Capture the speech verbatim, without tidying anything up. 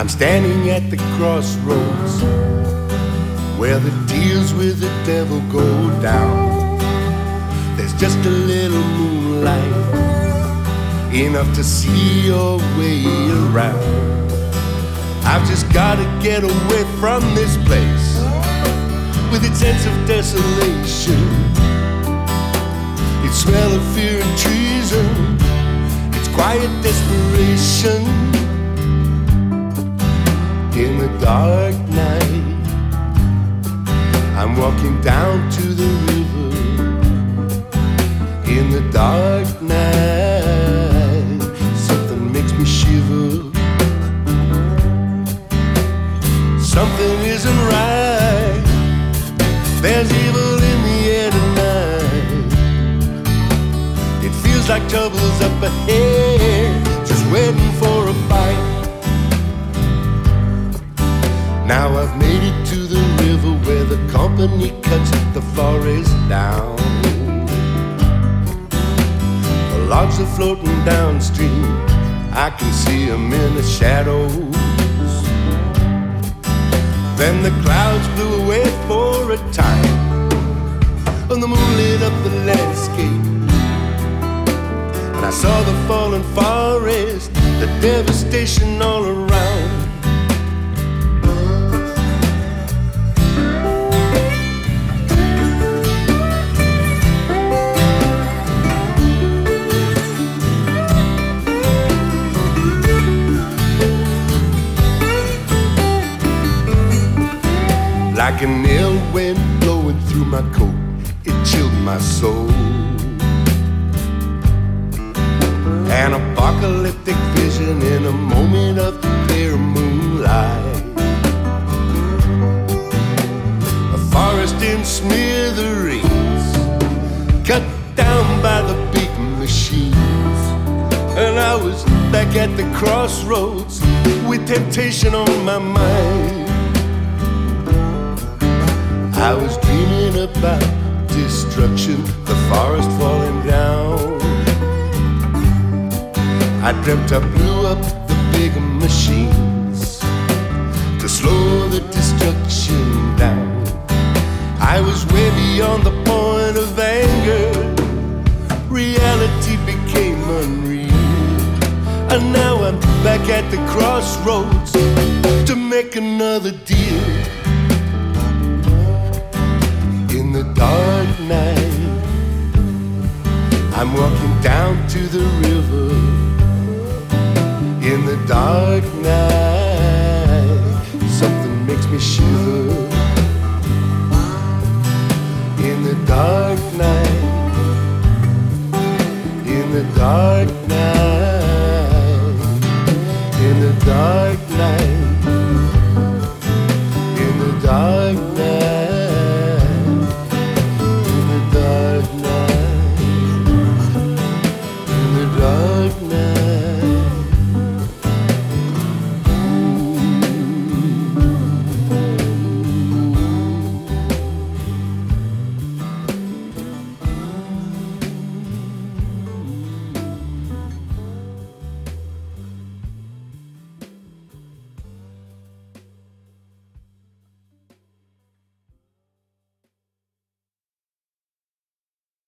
I'm standing at the crossroads where the deals with the devil go down. There's just a little moonlight, enough to see your way around. I've just gotta get away from this place with its sense of desolation, its smell of fear and treason, its quiet desperation. In the dark night, I'm walking down to the river. In the dark night, something makes me shiver. Something isn't right. There's evil in the air tonight. It feels like trouble's up ahead, just waiting for a fight. Now I've made it to the river where the company cuts the forest down. The logs are floating downstream, I can see them in the shadows. Then the clouds blew away for a time, and the moon lit up the landscape. And I saw the fallen forest, the devastation all around. Like an ill wind blowing through my coat, it chilled my soul. An apocalyptic vision in a moment of clear moonlight. A forest in smithereens, cut down by the big machines. And I was back at the crossroads with temptation on my mind. I was dreaming about destruction, the forest falling down. I dreamt I blew up the big machines to slow the destruction down. I was way beyond the point of anger. Reality became unreal, and now I'm back at the crossroads to make another deal. In the dark night, I'm walking down to the river. In the dark night, something makes me shiver. In the dark night,